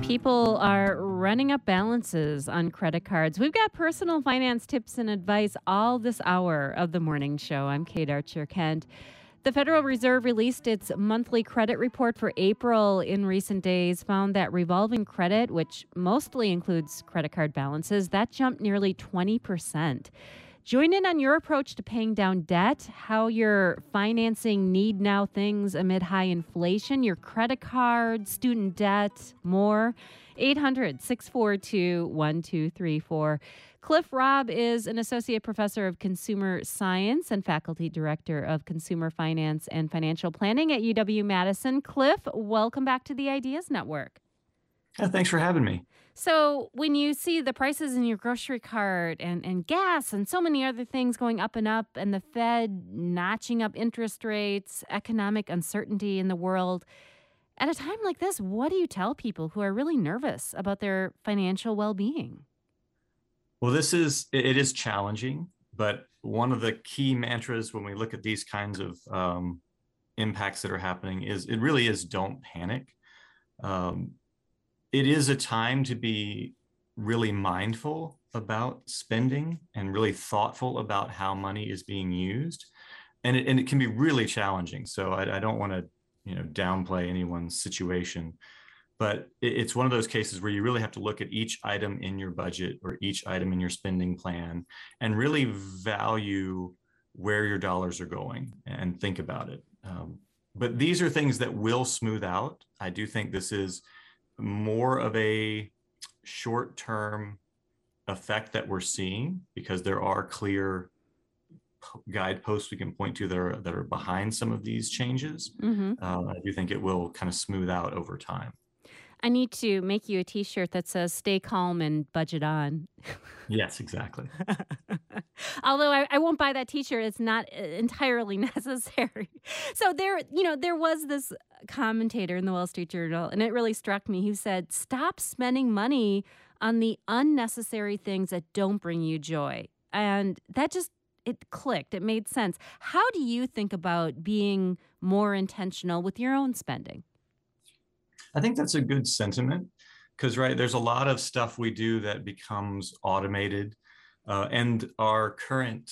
People are running up balances on credit cards. We've got personal finance tips and advice all this hour of the morning show. I'm Kate Archer Kent. The Federal Reserve released its monthly credit report for April in recent days, found that revolving credit, which mostly includes credit card balances, that jumped nearly 20%. Join in on your approach to paying down debt, how you're financing need now things amid high inflation, your credit card, student debt, more. 800-642-1234. Cliff Robb is an associate professor of consumer science and faculty director of consumer finance and financial planning at UW-Madison. Cliff, welcome back to the Ideas Network. Thanks for having me. So when you see the prices in your grocery cart and gas and so many other things going up, and the Fed notching up interest rates, economic uncertainty in the world, at a time like this, what do you tell people who are really nervous about their financial well-being? Well, it is challenging, but one of the key mantras when we look at these kinds of impacts that are happening is it really is don't panic. It is a time to be really mindful about spending and really thoughtful about how money is being used. And it can be really challenging. So I don't want to, downplay anyone's situation, but it's one of those cases where you really have to look at each item in your budget or each item in your spending plan and really value where your dollars are going and think about it. But these are things that will smooth out. I do think this is more of a short-term effect that we're seeing because there are clear guideposts we can point to that are behind some of these changes. Mm-hmm. I do think it will kind of smooth out over time. I need to make you a T-shirt that says "Stay calm and budget on." Yes, exactly. Although I won't buy that T-shirt, it's not entirely necessary. So there was this commentator in the Wall Street Journal, and it really struck me. He said, "Stop spending money on the unnecessary things that don't bring you joy," and it clicked. It made sense. How do you think about being more intentional with your own spending? I think that's a good sentiment because, right, there's a lot of stuff we do that becomes automated and our current,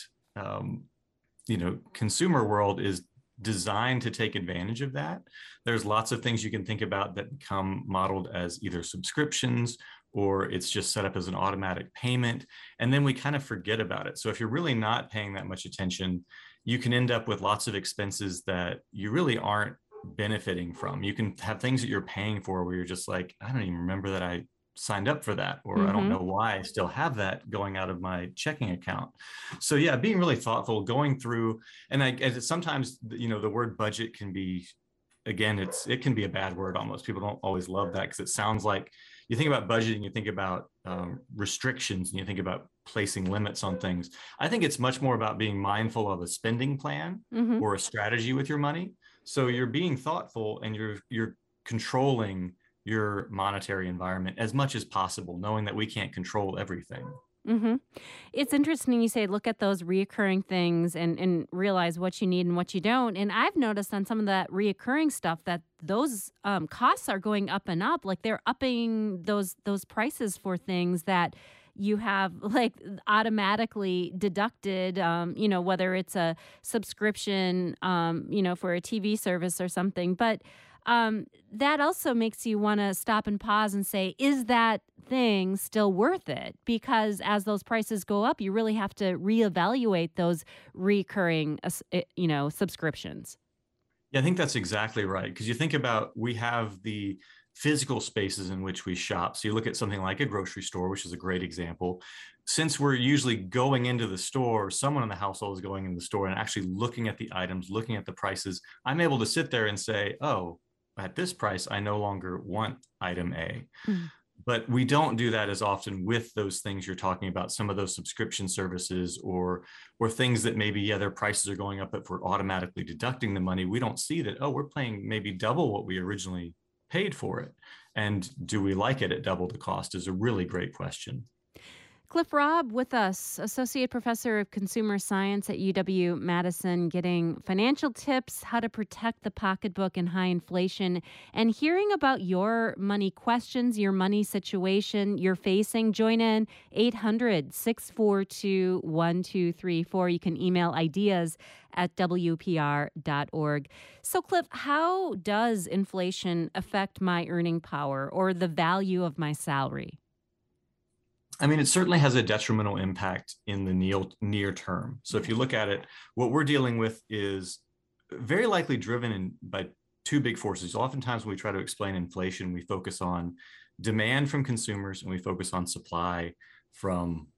consumer world is designed to take advantage of that. There's lots of things you can think about that become modeled as either subscriptions or it's just set up as an automatic payment. And then we kind of forget about it. So if you're really not paying that much attention, you can end up with lots of expenses that you really aren't benefiting from. You can have things that you're paying for where you're just like, I don't even remember that I signed up for that, or I don't know why I still have that going out of my checking account. So yeah, being really thoughtful, going through, and sometimes, the word budget can be, again, it can be a bad word almost. People don't always love that because it sounds like you think about budgeting, you think about restrictions, and you think about placing limits on things. I think it's much more about being mindful of a spending plan or a strategy with your money. So you're being thoughtful and you're controlling your monetary environment as much as possible, knowing that we can't control everything. Mm-hmm. It's interesting you say look at those reoccurring things and realize what you need and what you don't. And I've noticed on some of that reoccurring stuff that those costs are going up and up. Like they're upping those prices for things that you have like automatically deducted, whether it's a subscription, for a TV service or something. But that also makes you want to stop and pause and say, is that thing still worth it? Because as those prices go up, you really have to reevaluate those recurring, subscriptions. Yeah, I think that's exactly right. Because you think about, we have the physical spaces in which we shop. So you look at something like a grocery store, which is a great example. Since we're usually going into the store, someone in the household is going in the store and actually looking at the items, looking at the prices, I'm able to sit there and say, oh, at this price, I no longer want item A. Mm. But we don't do that as often with those things you're talking about, some of those subscription services or things that maybe, their prices are going up, but if we're automatically deducting the money, we don't see that, oh, we're paying maybe double what we originally paid for it. And do we like it at double the cost is a really great question. Cliff Robb with us, Associate Professor of Consumer Science at UW-Madison, getting financial tips, how to protect the pocketbook in high inflation, and hearing about your money questions, your money situation you're facing. Join in 800-642-1234. You can email ideas at WPR.org. So, Cliff, how does inflation affect my earning power or the value of my salary? I mean, it certainly has a detrimental impact in the near term. So if you look at it, what we're dealing with is very likely by two big forces. Oftentimes when we try to explain inflation, we focus on demand from consumers and we focus on supply from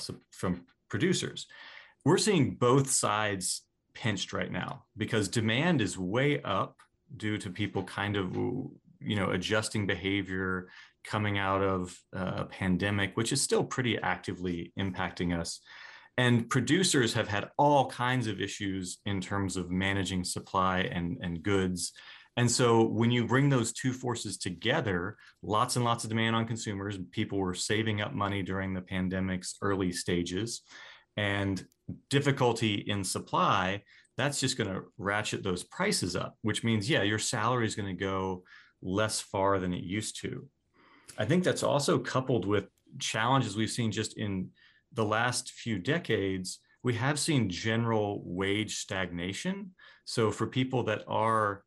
producers. We're seeing both sides pinched right now because demand is way up due to people kind of, adjusting behavior coming out of a pandemic, which is still pretty actively impacting us. And producers have had all kinds of issues in terms of managing supply and goods. And so when you bring those two forces together, lots and lots of demand on consumers, people were saving up money during the pandemic's early stages, and difficulty in supply, that's just going to ratchet those prices up, which means, your salary is going to go less far than it used to. I think that's also coupled with challenges we've seen just in the last few decades. We have seen general wage stagnation. So for people that are,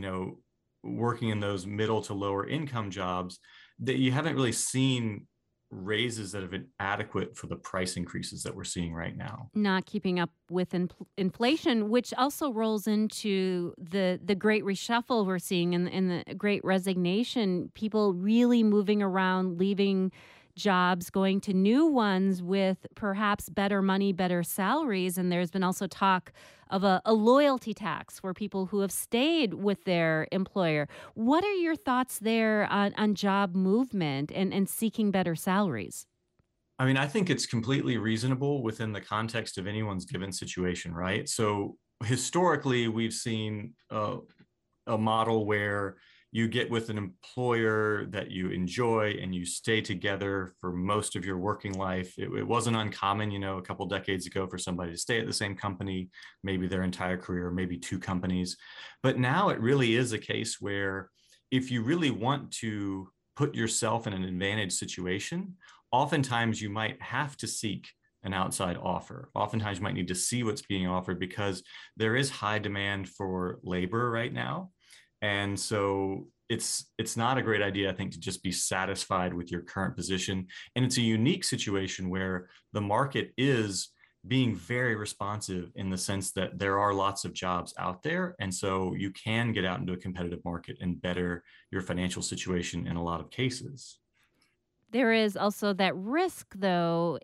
working in those middle to lower income jobs, that you haven't really seen raises that have been adequate for the price increases that we're seeing right now. Not keeping up with inflation, which also rolls into the great reshuffle we're seeing in the great resignation, people really moving around, leaving jobs, going to new ones with perhaps better money, better salaries. And there's been also talk of a loyalty tax for people who have stayed with their employer. What are your thoughts there on job movement and seeking better salaries? I mean, I think it's completely reasonable within the context of anyone's given situation, right? So historically, we've seen a model where you get with an employer that you enjoy and you stay together for most of your working life. It wasn't uncommon, a couple decades ago for somebody to stay at the same company, maybe their entire career, maybe two companies. But now it really is a case where if you really want to put yourself in an advantage situation, oftentimes you might have to seek an outside offer. Oftentimes you might need to see what's being offered because there is high demand for labor right now. And so it's not a great idea, I think, to just be satisfied with your current position. And it's a unique situation where the market is being very responsive in the sense that there are lots of jobs out there. And so you can get out into a competitive market and better your financial situation in a lot of cases. There is also that risk, though,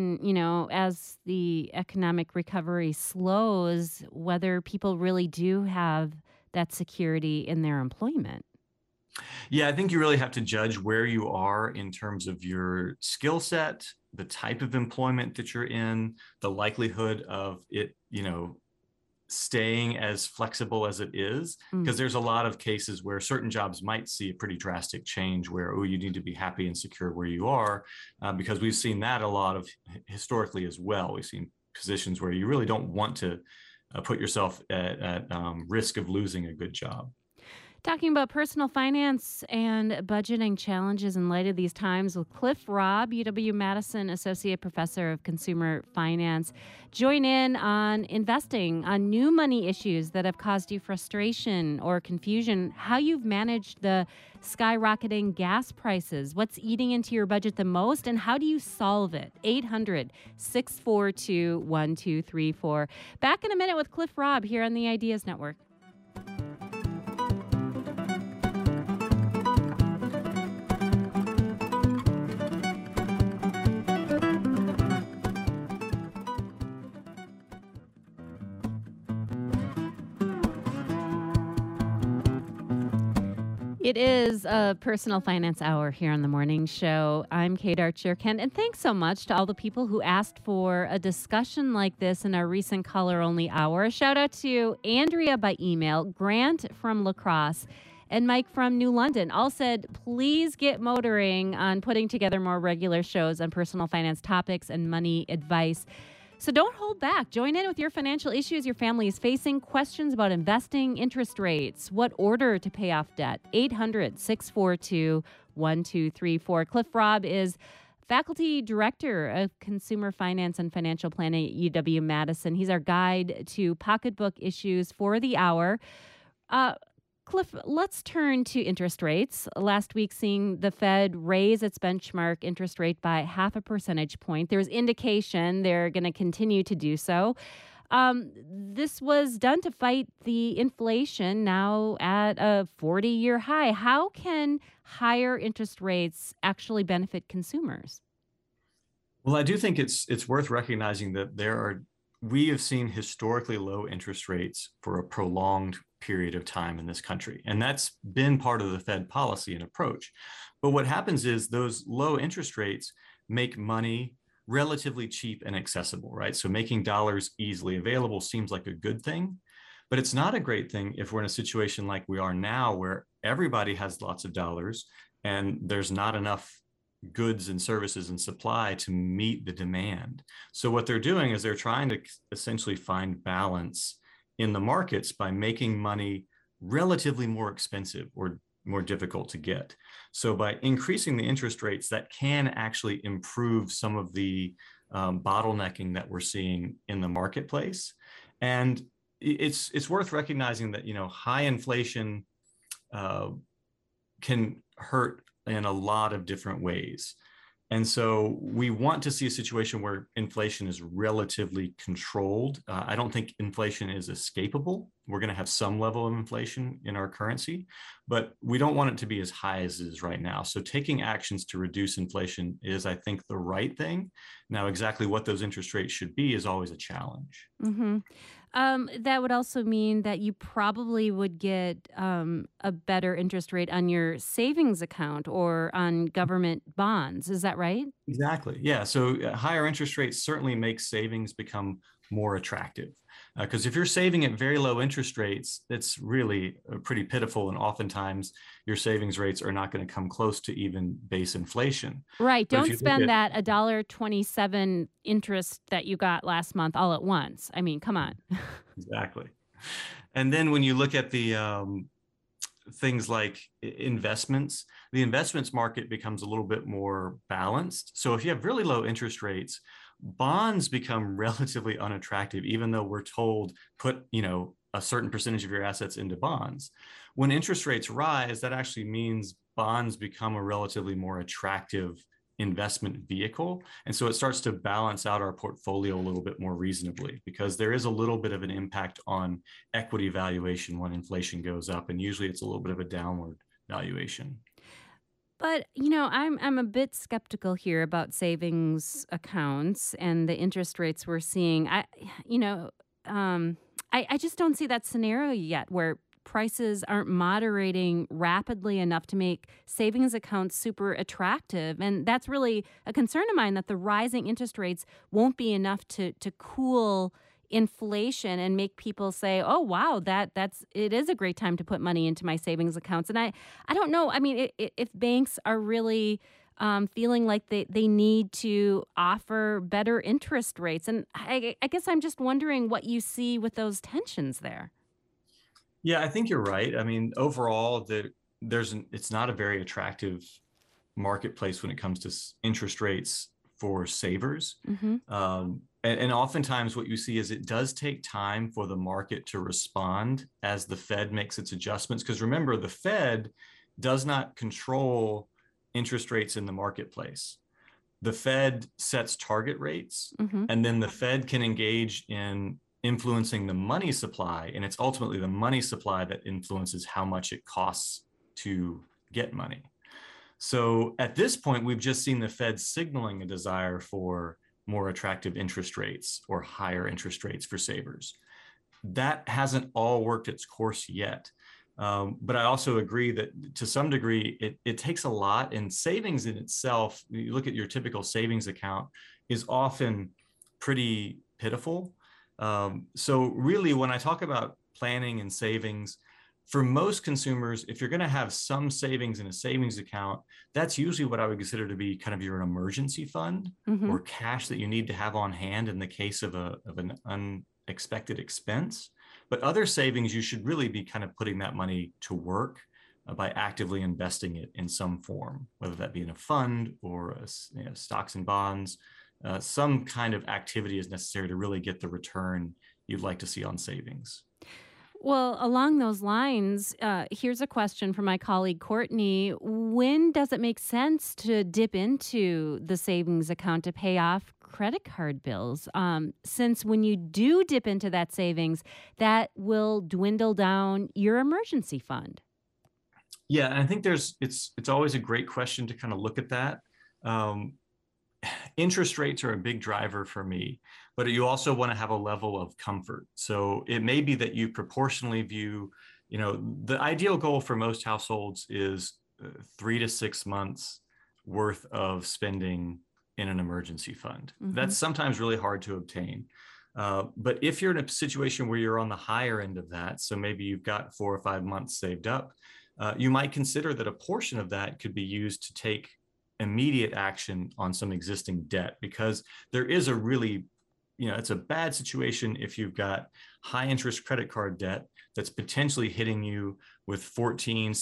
as the economic recovery slows, whether people really do have that security in their employment. Yeah, I think you really have to judge where you are in terms of your skill set, the type of employment that you're in, the likelihood of it, staying as flexible as it is, because there's a lot of cases where certain jobs might see a pretty drastic change where, you need to be happy and secure where you are, because we've seen that a lot of historically as well. We've seen positions where you really don't want to put yourself at risk of losing a good job. Talking about personal finance and budgeting challenges in light of these times with Cliff Robb, UW-Madison Associate Professor of Consumer Finance. Join in on investing, on new money issues that have caused you frustration or confusion, how you've managed the skyrocketing gas prices, what's eating into your budget the most, and how do you solve it? 800-642-1234. Back in a minute with Cliff Robb here on the Ideas Network. It is a personal finance hour here on the morning show. I'm Kate Archer-Kent, and thanks so much to all the people who asked for a discussion like this in our recent caller-only hour. A shout out to Andrea by email, Grant from La Crosse, and Mike from New London all said, please get motoring on putting together more regular shows on personal finance topics and money advice. So don't hold back. Join in with your financial issues your family is facing, questions about investing, interest rates, what order to pay off debt. 800-642-1234. Cliff Robb is Faculty Director of Consumer Finance and Financial Planning at UW-Madison. He's our guide to pocketbook issues for the hour. Cliff, let's turn to interest rates. Last week, seeing the Fed raise its benchmark interest rate by 0.5 percentage point. There's indication they're going to continue to do so. This was done to fight the inflation now at a 40-year high. How can higher interest rates actually benefit consumers? Well, I do think it's worth recognizing that we have seen historically low interest rates for a prolonged period of time in this country. And that's been part of the Fed policy and approach. But what happens is those low interest rates make money relatively cheap and accessible, right? So making dollars easily available seems like a good thing, but it's not a great thing if we're in a situation like we are now, where everybody has lots of dollars and there's not enough goods and services and supply to meet the demand. So what they're doing is they're trying to essentially find balance in the markets by making money relatively more expensive or more difficult to get. So by increasing the interest rates, that can actually improve some of the bottlenecking that we're seeing in the marketplace. And it's worth recognizing that, high inflation can hurt in a lot of different ways. And so we want to see a situation where inflation is relatively controlled. I don't think inflation is escapable. We're going to have some level of inflation in our currency, but we don't want it to be as high as it is right now. So taking actions to reduce inflation is, I think, the right thing. Now, exactly what those interest rates should be is always a challenge. Mm-hmm. That would also mean that you probably would get a better interest rate on your savings account or on government bonds. Is that right? Exactly. Yeah. So higher interest rates certainly make savings become more attractive. Because if you're saving at very low interest rates, it's really pretty pitiful. And oftentimes your savings rates are not going to come close to even base inflation. Right. But if Don't you look spend at that $1.27 interest that you got last month all at once. I mean, come on. Exactly. And then when you look at the things like investments, the investments market becomes a little bit more balanced. So if you have really low interest rates, bonds become relatively unattractive, even though we're told put, a certain percentage of your assets into bonds. When interest rates rise, that actually means bonds become a relatively more attractive investment vehicle. And so it starts to balance out our portfolio a little bit more reasonably, because there is a little bit of an impact on equity valuation when inflation goes up. And usually it's a little bit of a downward valuation. But, I'm a bit skeptical here about savings accounts and the interest rates we're seeing. I just don't see that scenario yet where prices aren't moderating rapidly enough to make savings accounts super attractive. And that's really a concern of mine, that the rising interest rates won't be enough to cool inflation and make people say, "Oh, wow, it is a great time to put money into my savings accounts." And I don't know. I mean, if banks are really feeling like they need to offer better interest rates, and I guess I'm just wondering what you see with those tensions there. Yeah, I think you're right. I mean, overall, it's not a very attractive marketplace when it comes to interest rates for savers. Hmm. And oftentimes what you see is it does take time for the market to respond as the Fed makes its adjustments. Because remember, the Fed does not control interest rates in the marketplace. The Fed sets target rates, Hmm. and then the Fed can engage in influencing the money supply. And it's ultimately the money supply that influences how much it costs to get money. So at this point, we've just seen the Fed signaling a desire for more attractive interest rates or higher interest rates for savers. That hasn't all worked its course yet. But I also agree that to some degree, it takes a lot, and savings in itself, you look at your typical savings account, is often pretty pitiful. So really, when I talk about planning and savings, For most consumers, if you're going to have some savings in a savings account, that's usually what I would consider to be kind of your emergency fund Mm-hmm. or cash that you need to have on hand in the case of an unexpected expense. But other savings, you should really be kind of putting that money to work by actively investing it in some form, whether that be in a fund or stocks and bonds. Some kind of activity is necessary to really get the return you'd like to see on savings. Well, along those lines, here's a question from my colleague Courtney. When does it make sense to dip into the savings account to pay off credit card bills? Since when you do dip into that savings, that will dwindle down your emergency fund. Yeah, and I think it's always a great question to kind of look at that. Um, Interest rates are a big driver for me, but you also want to have a level of comfort. So it may be that you proportionally view, the ideal goal for most households is 3 to 6 months worth of spending in an emergency fund. Hmm. That's sometimes really hard to obtain. But if you're in a situation where you're on the higher end of that, so maybe you've got 4 or 5 months saved up, you might consider that a portion of that could be used to take immediate action on some existing debt, because there is a really, it's a bad situation if you've got high interest credit card debt that's potentially hitting you with 14,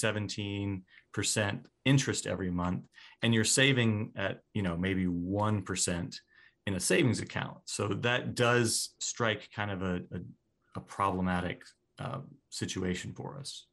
17% interest every month, and you're saving at, maybe 1% in a savings account. So that does strike kind of a problematic situation for us.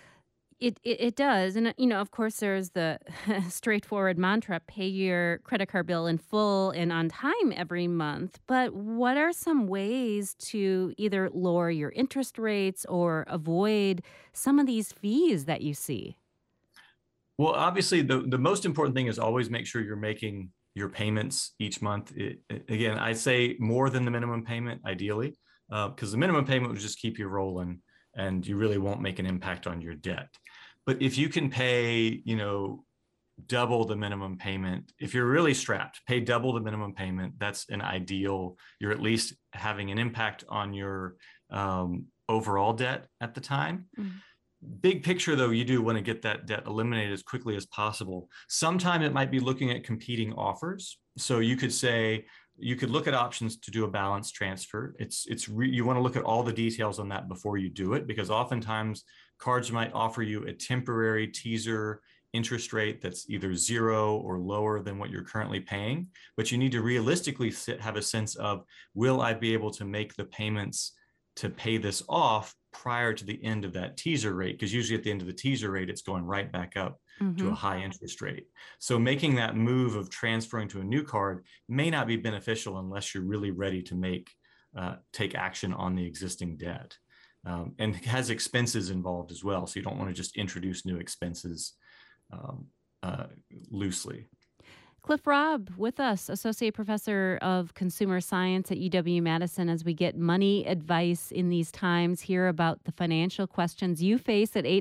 It does. And, of course, there's the straightforward mantra pay your credit card bill in full and on time every month. But what are some ways to either lower your interest rates or avoid some of these fees that you see? Well, obviously, the most important thing is always make sure you're making your payments each month. Again, I say more than the minimum payment, ideally, because the minimum payment will just keep you rolling and you really won't make an impact on your debt. But if you can pay, double the minimum payment, if you're really strapped, pay double the minimum payment. That's an ideal. You're at least having an impact on your overall debt at the time. Mm. Big picture, though, you do want to get that debt eliminated as quickly as possible. Sometime it might be looking at competing offers. So you could look at options to do a balance transfer. You want to look at all the details on that before you do it, because oftentimes cards might offer you a temporary teaser interest rate that's either zero or lower than what you're currently paying. But you need to realistically have a sense of, will I be able to make the payments to pay this off prior to the end of that teaser rate? Because usually at the end of the teaser rate, it's going right back up to Hmm. a high interest rate. So making that move of transferring to a new card may not be beneficial unless you're really ready to take action on the existing debt. And it has expenses involved as well. So you don't want to just introduce new expenses um, loosely. Cliff Robb with us, Associate Professor of Consumer Science at UW-Madison, as we get money advice in these times. Hear about the financial questions you face at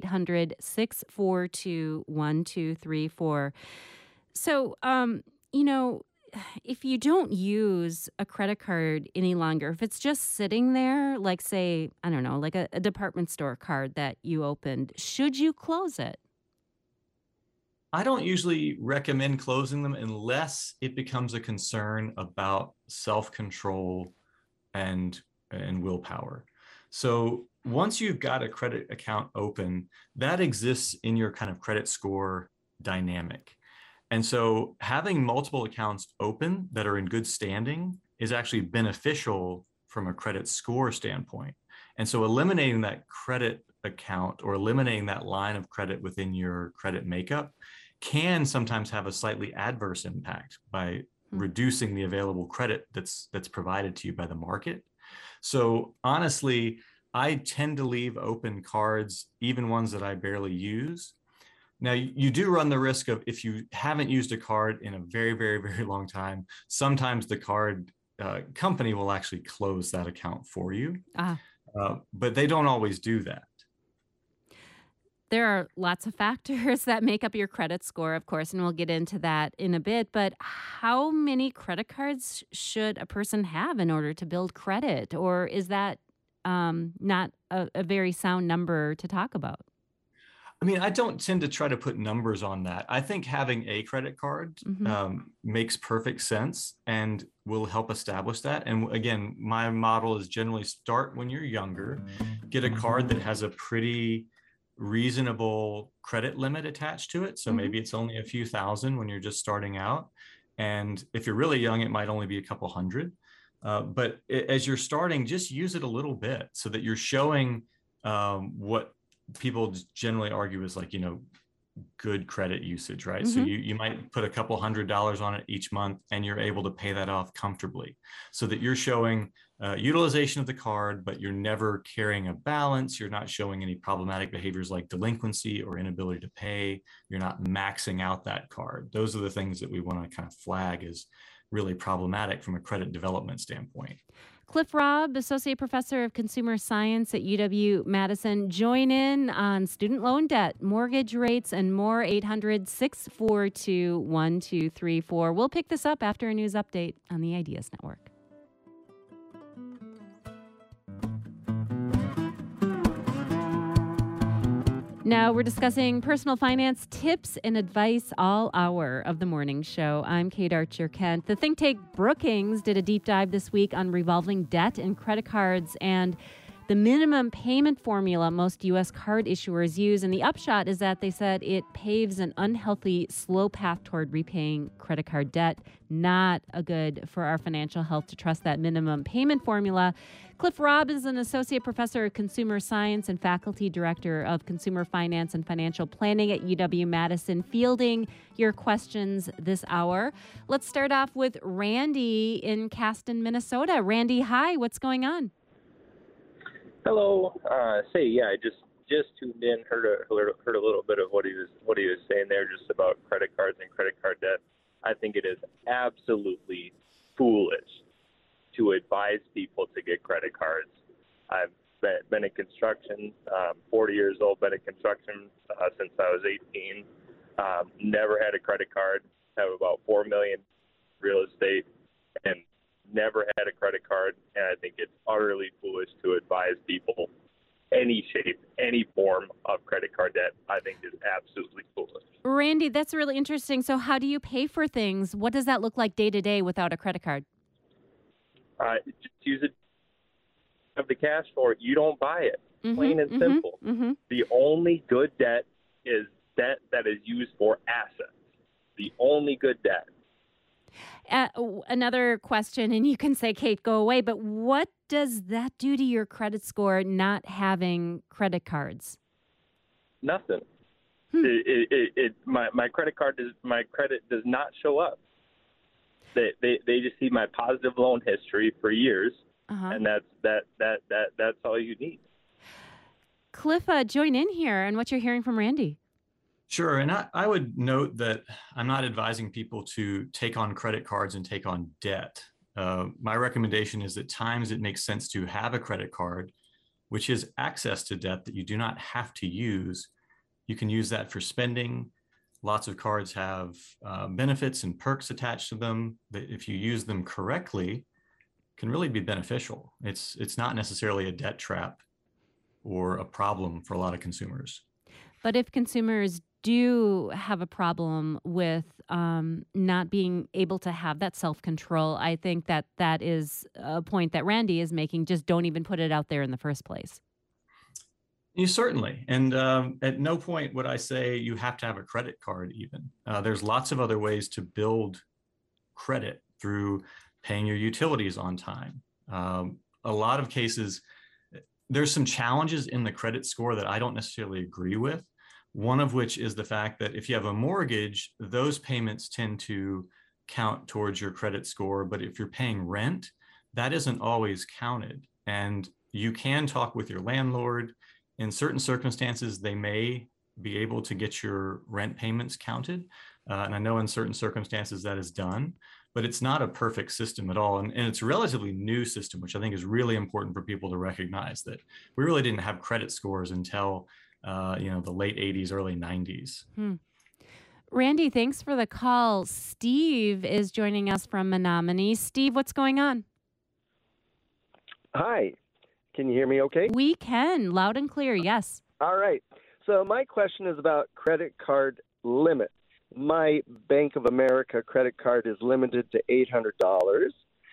800-642-1234. So, if you don't use a credit card any longer, if it's just sitting there, like, say, I don't know, like a department store card that you opened, should you close it? I don't usually recommend closing them unless it becomes a concern about self-control and willpower. So once you've got a credit account open, that exists in your kind of credit score dynamic. And so having multiple accounts open that are in good standing is actually beneficial from a credit score standpoint. And so eliminating that credit account or eliminating that line of credit within your credit makeup can sometimes have a slightly adverse impact by Hmm. reducing the available credit that's provided to you by the market. So honestly, I tend to leave open cards, even ones that I barely use. Now, you do run the risk of, if you haven't used a card in a very, very, very long time, sometimes the card company will actually close that account for you. Ah. But they don't always do that. There are lots of factors that make up your credit score, of course, and we'll get into that in a bit. But how many credit cards should a person have in order to build credit? Or is that not a very sound number to talk about. I mean, I don't tend to try to put numbers on that. I think having a credit card makes perfect sense and will help establish that. And again, my model is generally start when you're younger, get a card that has a pretty reasonable credit limit attached to it. So maybe it's only a few thousand when you're just starting out. And if you're really young, it might only be a couple hundred. But as you're starting, just use it a little bit so that you're showing what people generally argue is like, good credit usage, right? So you might put a couple $100s on it each month and you're able to pay that off comfortably so that you're showing utilization of the card, but you're never carrying a balance. You're not showing any problematic behaviors like delinquency or inability to pay. You're not maxing out that card. Those are the things that we want to kind of flag as really problematic from a credit development standpoint. Cliff Robb, Associate Professor of Consumer Science at UW-Madison. Join in on student loan debt, mortgage rates, and more. 800-642-1234. We'll pick this up after a news update on the Ideas Network. Now we're discussing personal finance tips and advice all hour of the morning show. I'm Kate Archer-Kent. The think tank Brookings did a deep dive this week on revolving debt and credit cards and the minimum payment formula most U.S. card issuers use. And the upshot is that they said it paves an unhealthy, slow path toward repaying credit card debt. Not a good for our financial health to trust that minimum payment formula. Cliff Robb is an associate professor of consumer science and faculty director of consumer finance and financial planning at UW-Madison, fielding your questions this hour. Let's start off with Randy in Caston, Minnesota. Randy, hi. What's going on? Hello. I just tuned in, heard a little bit of what he was saying there, just about credit cards and credit card debt. I think it is absolutely foolish to advise people to get credit cards. I've been in construction, 40 years old, been in construction since I was 18. Never had a credit card. Have about $4 million real estate, and never had a credit card. And I think it's utterly foolish to advise people any shape, any form of credit card debt. I think is absolutely foolish. Randy, that's really interesting. So how do you pay for things? What does that look like day to day without a credit card? Just use it. Have the cash for it. You don't buy it. Plain and simple. The only good debt is debt that is used for assets. The only good debt. Another question, and you can say, Kate, go away, but what does that do to your credit score, not having credit cards? Nothing. My credit does not show up. They just see my positive loan history for years, and that's all you need. Cliff, join in here and what you're hearing from Randy. Sure. And I would note that I'm not advising people to take on credit cards and take on debt. My recommendation is at times it makes sense to have a credit card, which is access to debt that you do not have to use. You can use that for spending. Lots of cards have benefits and perks attached to them that if you use them correctly, can really be beneficial. It's not necessarily a debt trap or a problem for a lot of consumers. But if consumers do have a problem with not being able to have that self-control, I think that is a point that Randy is making. Just don't even put it out there in the first place. You certainly. And at no point would I say you have to have a credit card even. There's lots of other ways to build credit through paying your utilities on time. A lot of cases, there's some challenges in the credit score that I don't necessarily agree with. One of which is the fact that if you have a mortgage, those payments tend to count towards your credit score. But if you're paying rent, that isn't always counted. And you can talk with your landlord. In certain circumstances, they may be able to get your rent payments counted. And I know in certain circumstances that is done, but it's not a perfect system at all. And it's a relatively new system, which I think is really important for people to recognize that we really didn't have credit scores until the late 80s, early 90s. Randy, thanks for the call. Steve is joining us from Menominee. Steve, what's going on? Hi. Can you hear me okay? We can, loud and clear, yes. All right. So my question is about credit card limit. My Bank of America credit card is limited to $800,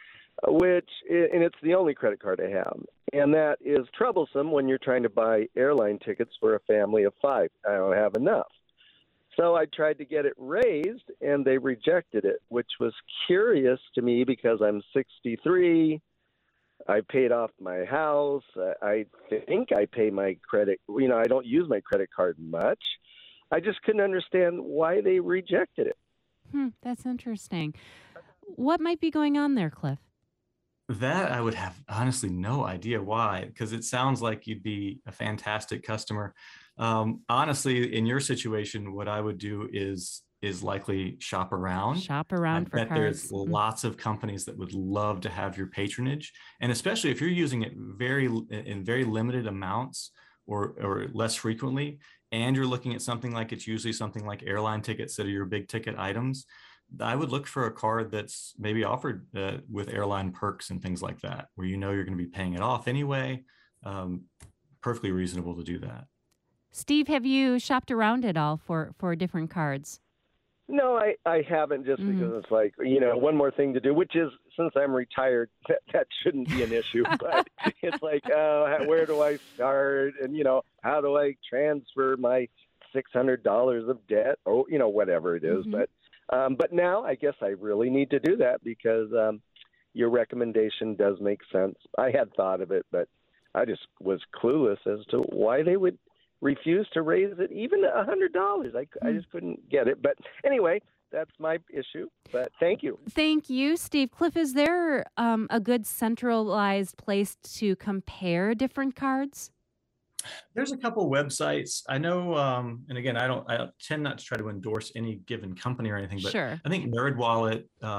and it's the only credit card I have. And that is troublesome when you're trying to buy airline tickets for a family of 5. I don't have enough. So I tried to get it raised, and they rejected it, which was curious to me because I'm 63. I paid off my house. I think I pay my credit. I don't use my credit card much. I just couldn't understand why they rejected it. That's interesting. What might be going on there, Cliff? That I would have honestly no idea why, because it sounds like you'd be a fantastic customer. Honestly, in your situation, what I would do is likely shop around. Shop around for bet cards. there's lots of companies that would love to have your patronage, and especially if you're using it in very limited amounts or less frequently, and you're looking at something like it's usually something like airline tickets that are your big ticket items. I would look for a card that's maybe offered with airline perks and things like that, where you're going to be paying it off anyway. Perfectly reasonable to do that. Steve, have you shopped around at all for different cards? No, I haven't, just because it's like, one more thing to do, which is, since I'm retired, that shouldn't be an issue. But it's like, where do I start? And, how do I transfer my $600 of debt? Or, whatever it is. But now I guess I really need to do that because your recommendation does make sense. I had thought of it, but I just was clueless as to why they would refuse to raise it even $100. I just couldn't get it. But anyway, that's my issue. But thank you. Thank you, Steve. Cliff, is there a good centralized place to compare different cards? There's a couple websites I know, and again, I tend not to try to endorse any given company or anything, but Sure. I think NerdWallet,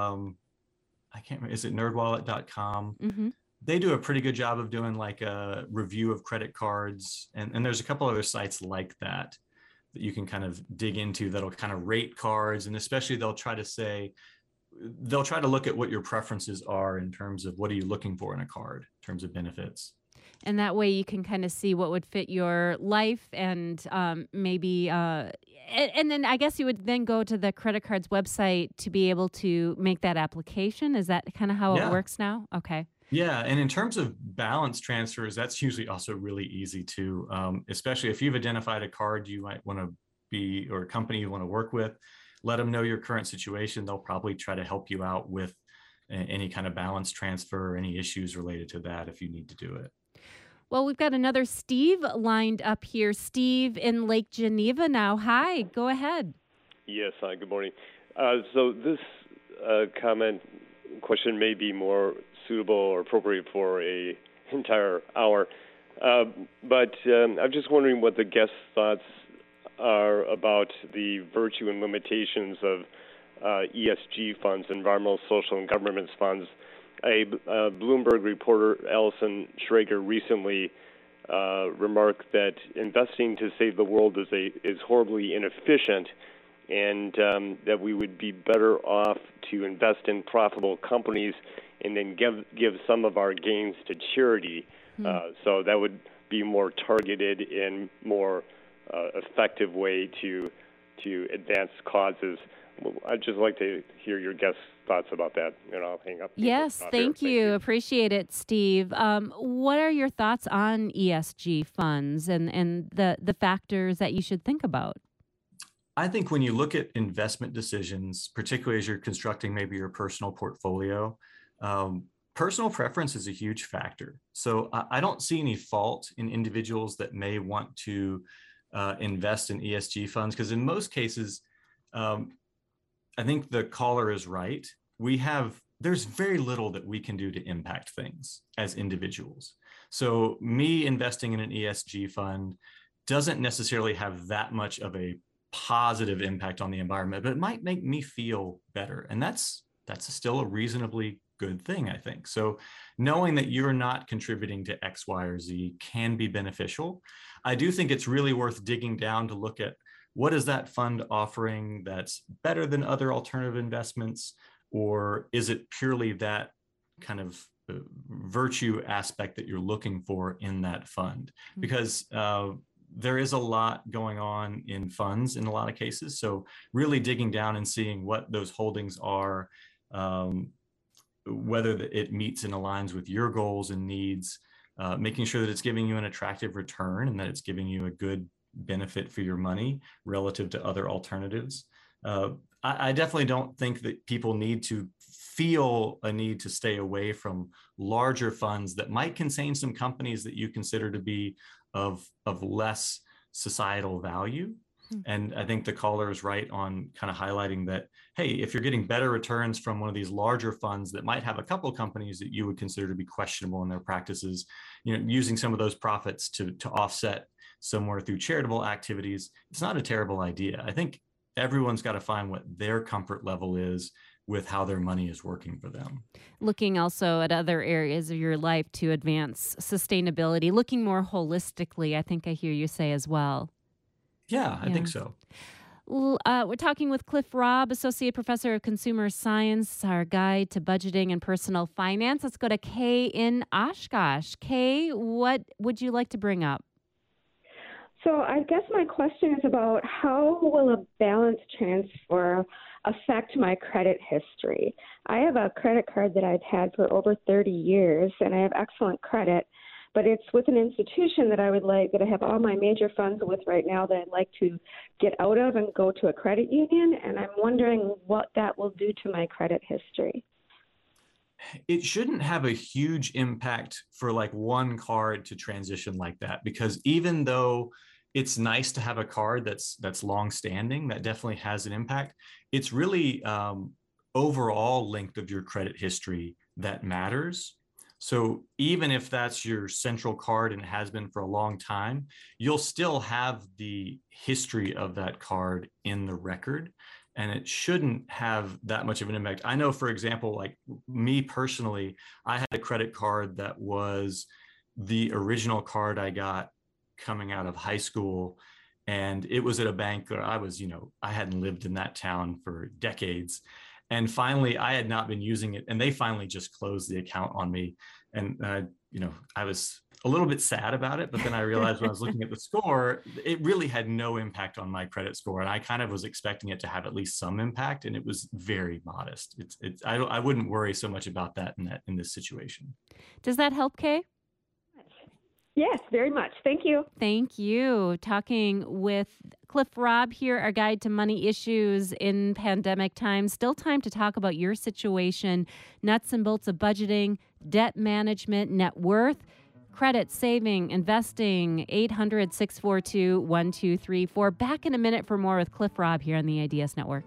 I can't remember, is it nerdwallet.com? Mm-hmm. They do a pretty good job of doing like a review of credit cards, and there's a couple other sites like that you can kind of dig into that'll kind of rate cards, and especially they'll try to look at what your preferences are in terms of what are you looking for in a card in terms of benefits. And that way you can kind of see what would fit your life and maybe, and then I guess you would then go to the credit card's website to be able to make that application. Is that kind of how it works now? Okay. Yeah, and in terms of balance transfers, that's usually also really easy too, especially if you've identified a card you might want to be, or a company you want to work with, let them know your current situation. They'll probably try to help you out with any kind of balance transfer or any issues related to that if you need to do it. Well, we've got another Steve lined up here. Steve in Lake Geneva now. Hi, go ahead. Yes, hi, good morning. So this question may be more suitable or appropriate for a entire hour, but I'm just wondering what the guest's thoughts are about the virtue and limitations of ESG funds, environmental, social, and governance funds. A Bloomberg reporter, Alison Schrager, recently remarked that investing to save the world is horribly inefficient, and that we would be better off to invest in profitable companies and then give some of our gains to charity. So that would be more targeted and more effective way to advance causes. I'd just like to hear your guest's thoughts about that, and I'll hang up. Yes, thank you. Appreciate it, Steve. What are your thoughts on ESG funds and the factors that you should think about? I think when you look at investment decisions, particularly as you're constructing maybe your personal portfolio, personal preference is a huge factor. So I don't see any fault in individuals that may want to invest in ESG funds, because in most cases, I think the caller is right. There's very little that we can do to impact things as individuals. So me investing in an ESG fund doesn't necessarily have that much of a positive impact on the environment, but it might make me feel better. And that's still a reasonably good thing, I think. So knowing that you're not contributing to X, Y, or Z can be beneficial. I do think it's really worth digging down to look at what is that fund offering that's better than other alternative investments, or is it purely that kind of virtue aspect that you're looking for in that fund, because there is a lot going on in funds in a lot of cases. So really digging down and seeing what those holdings are, whether it meets and aligns with your goals and needs, making sure that it's giving you an attractive return and that it's giving you a good benefit for your money relative to other alternatives. I definitely don't think that people need to feel a need to stay away from larger funds that might contain some companies that you consider to be of less societal value. And I think the caller is right on kind of highlighting that, hey, if you're getting better returns from one of these larger funds that might have a couple of companies that you would consider to be questionable in their practices, using some of those profits to offset somewhere through charitable activities, it's not a terrible idea. I think everyone's got to find what their comfort level is with how their money is working for them. Looking also at other areas of your life to advance sustainability, looking more holistically, I think I hear you say as well. Yeah, I think so. Well, we're talking with Cliff Robb, Associate Professor of Consumer Science, our guide to budgeting and personal finance. Let's go to Kay in Oshkosh. Kay, what would you like to bring up? So I guess my question is about how will a balance transfer affect my credit history? I have a credit card that I've had for over 30 years, and I have excellent credit, but it's with an institution that I have all my major funds with right now that I'd like to get out of and go to a credit union, and I'm wondering what that will do to my credit history. It shouldn't have a huge impact for like one card to transition like that, because even though it's nice to have a card that's long-standing, that definitely has an impact. It's really overall length of your credit history that matters. So even if that's your central card and it has been for a long time, you'll still have the history of that card in the record, and it shouldn't have that much of an impact. I know, for example, like me personally, I had a credit card that was the original card I got coming out of high school, and it was at a bank where I was, I hadn't lived in that town for decades. And finally, I had not been using it, and they finally just closed the account on me. And, I was a little bit sad about it, but then I realized when I was looking at the score, it really had no impact on my credit score. And I kind of was expecting it to have at least some impact, and it was very modest. I wouldn't worry so much about that in this situation. Does that help, Kay? Yes, very much. Thank you. Thank you. Talking with Cliff Robb here, our guide to money issues in pandemic times. Still time to talk about your situation, nuts and bolts of budgeting, debt management, net worth, credit, saving, investing, 800-642-1234. Back in a minute for more with Cliff Robb here on the IDS Network.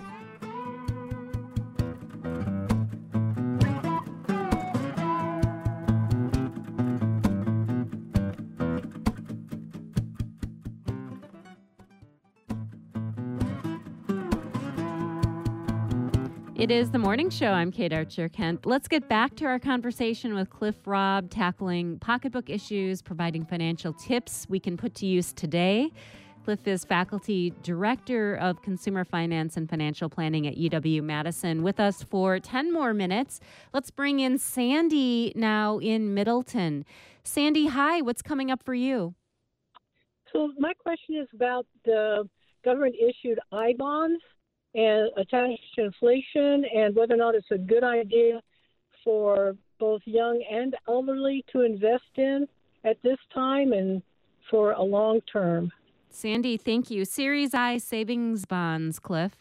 It is the morning show. I'm Kate Archer-Kent. Let's get back to our conversation with Cliff Robb, tackling pocketbook issues, providing financial tips we can put to use today. Cliff is Faculty Director of Consumer Finance and Financial Planning at UW-Madison. With us for 10 more minutes. Let's bring in Sandy now in Middleton. Sandy, hi. What's coming up for you? So my question is about the government-issued I-bonds and attached to inflation, and whether or not it's a good idea for both young and elderly to invest in at this time and for a long term. Sandy, thank you. Series I savings bonds, Cliff.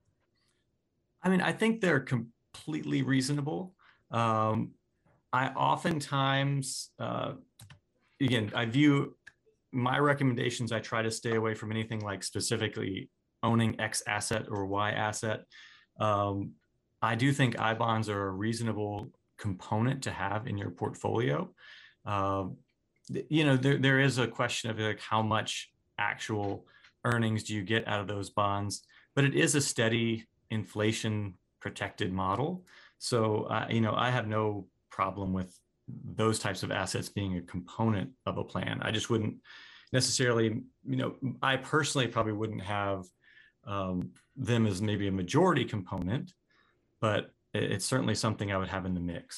I think they're completely reasonable. I oftentimes, again, I view my recommendations, I try to stay away from anything like specifically owning X asset or Y asset. I do think I-bonds are a reasonable component to have in your portfolio. There is a question of like how much actual earnings do you get out of those bonds, but it is a steady inflation protected model. So, I have no problem with those types of assets being a component of a plan. I just wouldn't necessarily, I personally probably wouldn't have them as maybe a majority component, but it's certainly something I would have in the mix.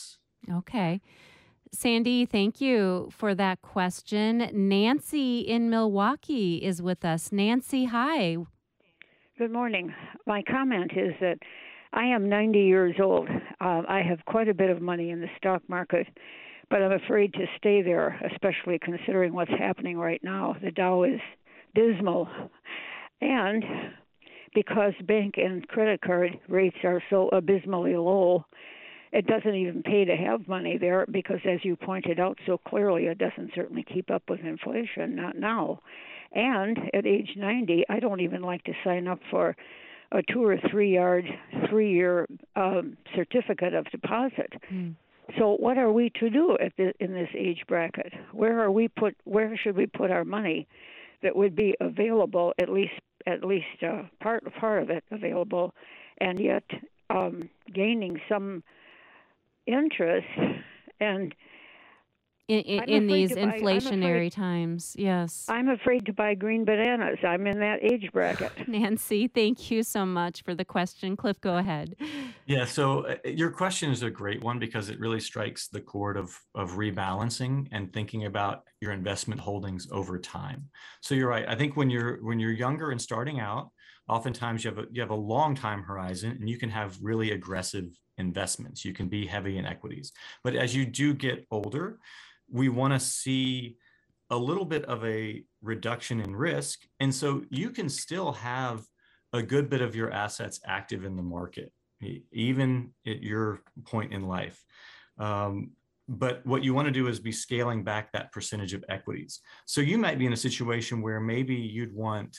Okay. Sandy, thank you for that question. Nancy in Milwaukee is with us. Nancy, hi. Good morning. My comment is that I am 90 years old. I have quite a bit of money in the stock market, but I'm afraid to stay there, especially considering what's happening right now. The Dow is dismal. And because bank and credit card rates are so abysmally low, it doesn't even pay to have money there because, as you pointed out so clearly, it doesn't certainly keep up with inflation, not now. And at age 90, I don't even like to sign up for a 2 or 3-year certificate of deposit. So what are we to do in this age bracket? Where should we put our money that would be available, at least part of it available, and yet gaining some interest? And in these inflationary times, yes. I'm afraid to buy green bananas. I'm in that age bracket. Nancy, thank you so much for the question. Cliff, go ahead. Yeah, so your question is a great one because it really strikes the chord of rebalancing and thinking about your investment holdings over time. So you're right. I think when you're younger and starting out, oftentimes you have a long time horizon and you can have really aggressive investments. You can be heavy in equities. But as you do get older, we want to see a little bit of a reduction in risk. And so you can still have a good bit of your assets active in the market, even at your point in life. But what you want to do is be scaling back that percentage of equities. So you might be in a situation where maybe you'd want,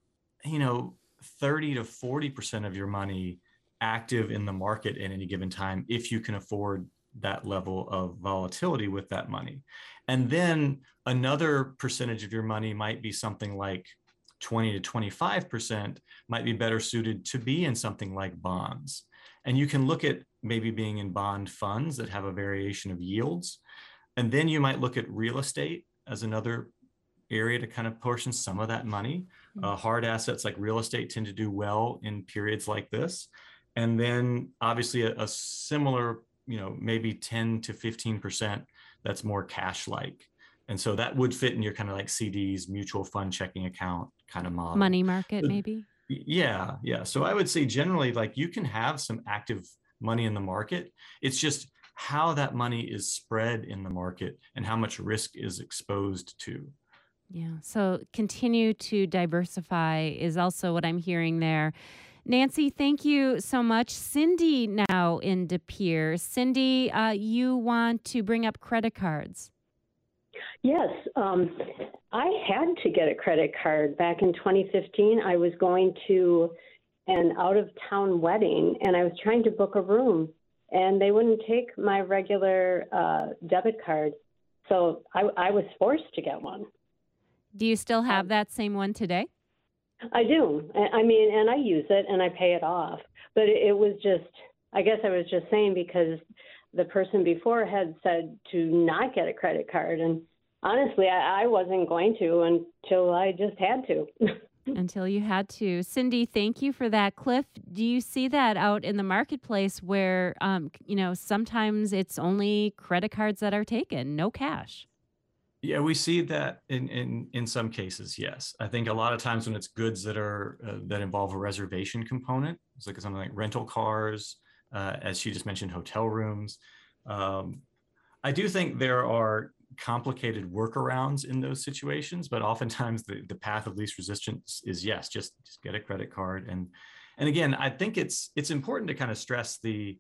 30 to 40% of your money active in the market at any given time if you can afford that level of volatility with that money. And then another percentage of your money might be something like 20 to 25% might be better suited to be in something like bonds. And you can look at maybe being in bond funds that have a variation of yields. And then you might look at real estate as another area to kind of portion some of that money. Hard assets like real estate tend to do well in periods like this. And then obviously a similar, maybe 10 to 15% that's more cash-like. And so that would fit in your kind of like CDs, mutual fund checking account kind of model. Money market, maybe? Yeah. So I would say generally, like you can have some active money in the market. It's just how that money is spread in the market and how much risk is exposed to. Yeah. So continue to diversify is also what I'm hearing there. Nancy, thank you so much. Cindy now in De Pere. Cindy, you want to bring up credit cards. Yes. I had to get a credit card back in 2015. I was going to an out-of-town wedding, and I was trying to book a room, and they wouldn't take my regular debit card. So I was forced to get one. Do you still have that same one today? I do. I mean, and I use it and I pay it off. But it was just, I guess I was just saying because the person before had said to not get a credit card. And honestly, I wasn't going to until I just had to. Until you had to. Cindy, thank you for that. Cliff, do you see that out in the marketplace where, sometimes it's only credit cards that are taken, no cash? Yeah, we see that in some cases, yes. I think a lot of times when it's goods that are that involve a reservation component, it's like something like rental cars, as she just mentioned, hotel rooms. I do think there are complicated workarounds in those situations, but oftentimes the path of least resistance is yes, just get a credit card. And again, I think it's important to kind of stress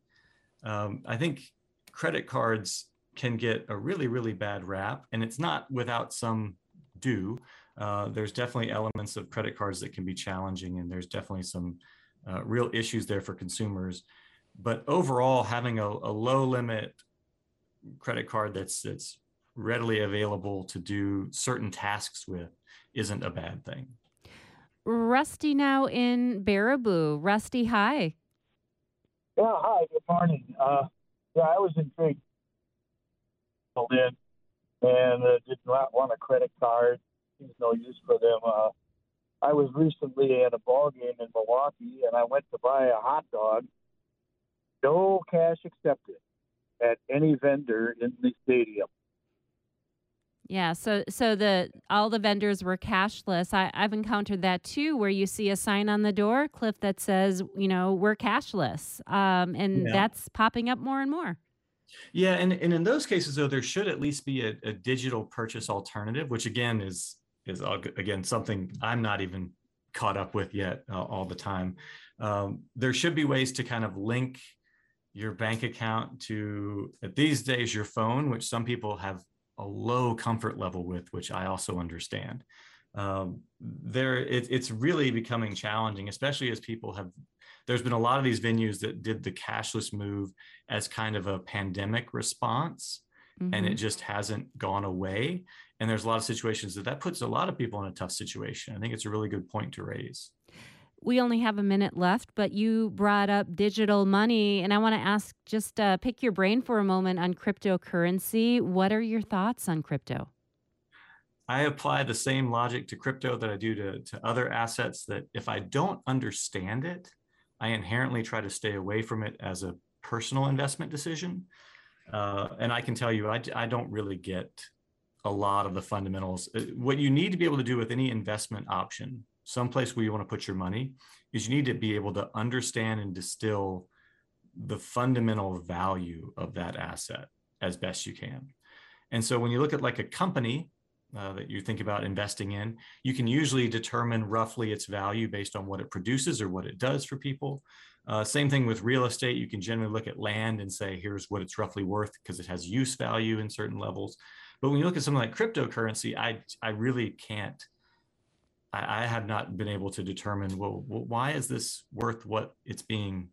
I think credit cards can get a really, really bad rap, and it's not without some due. There's definitely elements of credit cards that can be challenging, and there's definitely some real issues there for consumers. But overall, having a low limit credit card that's readily available to do certain tasks with isn't a bad thing. Rusty now in Baraboo. Rusty, hi. Yeah, hi, good morning. I was intrigued in and did not want a credit card. There's no use for them. I was recently at a ball game in Milwaukee, and I went to buy a hot dog. No cash accepted. at any vendor in the stadium. Yeah, so all the vendors were cashless. I've encountered that too, where you see a sign on the door, Cliff, that says, we're cashless, and Yeah. that's popping up more and more. Yeah, and in those cases, though, there should at least be a digital purchase alternative, which again is again something I'm not even caught up with yet all the time. There should be ways to kind of link your bank account to, these days, your phone, which some people have a low comfort level with, which I also understand. It's really becoming challenging, especially as people have. There's been a lot of these venues that did the cashless move as kind of a pandemic response, and it just hasn't gone away. And there's a lot of situations that puts a lot of people in a tough situation. I think it's a really good point to raise. We only have a minute left, but you brought up digital money, and I want to ask, just pick your brain for a moment on cryptocurrency. What are your thoughts on crypto? I apply the same logic to crypto that I do to other assets, that if I don't understand it, I inherently try to stay away from it as a personal investment decision. And I can tell you, I don't really get a lot of the fundamentals. What you need to be able to do with any investment option, someplace where you want to put your money, is you need to be able to understand and distill the fundamental value of that asset as best you can. And so when you look at like a company that you think about investing in, you can usually determine roughly its value based on what it produces or what it does for people. Same thing with real estate. You can generally look at land and say, here's what it's roughly worth because it has use value in certain levels. But when you look at something like cryptocurrency, I really can't. I have not been able to determine, well, why is this worth what it's being,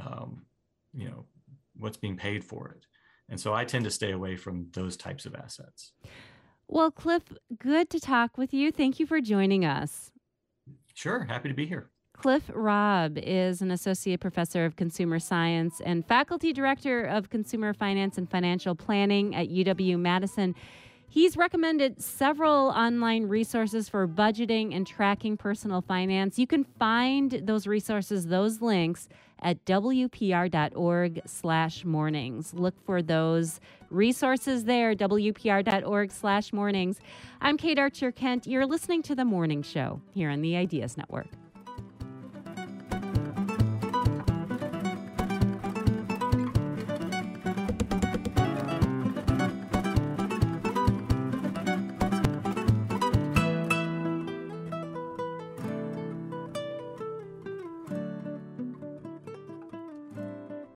what's being paid for it? And so I tend to stay away from those types of assets. Well, Cliff, good to talk with you. Thank you for joining us. Sure. Happy to be here. Cliff Robb is an associate professor of consumer science and faculty director of consumer finance and financial planning at UW-Madison. He's recommended several online resources for budgeting and tracking personal finance. You can find those resources, those links, at wpr.org/mornings. Look for those resources there, wpr.org/mornings. I'm Kate Archer Kent. You're listening to The Morning Show here on the Ideas Network.